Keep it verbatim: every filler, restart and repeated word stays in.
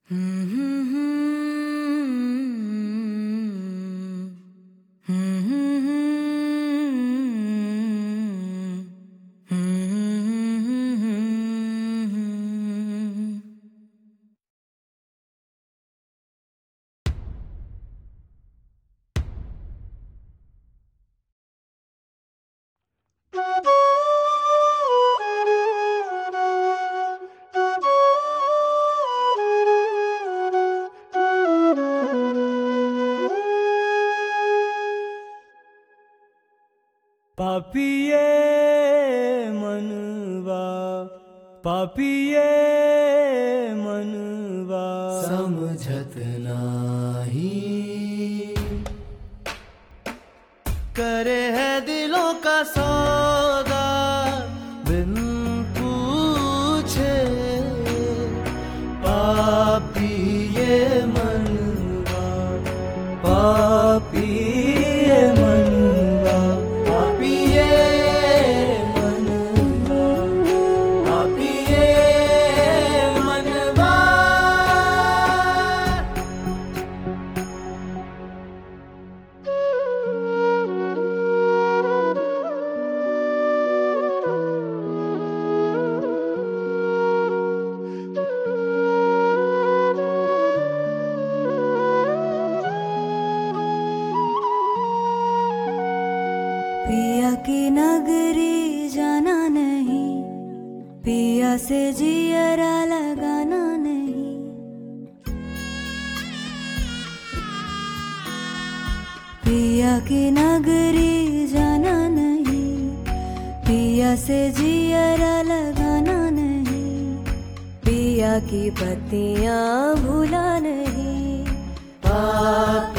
पापिये मनवा पापिये मनवा समझत नाही करे है दिलों का सौदा बिन पूछे पापिये मनवा पापिये मनवा पापिये मनवा पापिये मनवा पिया की नगरी जाना नहीं, पिया से जियरा लगाना नहीं। पिया की नगरी जाना नहीं, पिया से जियरा लगाना नहीं। पिया की पत्तियां भूला नहीं। पाप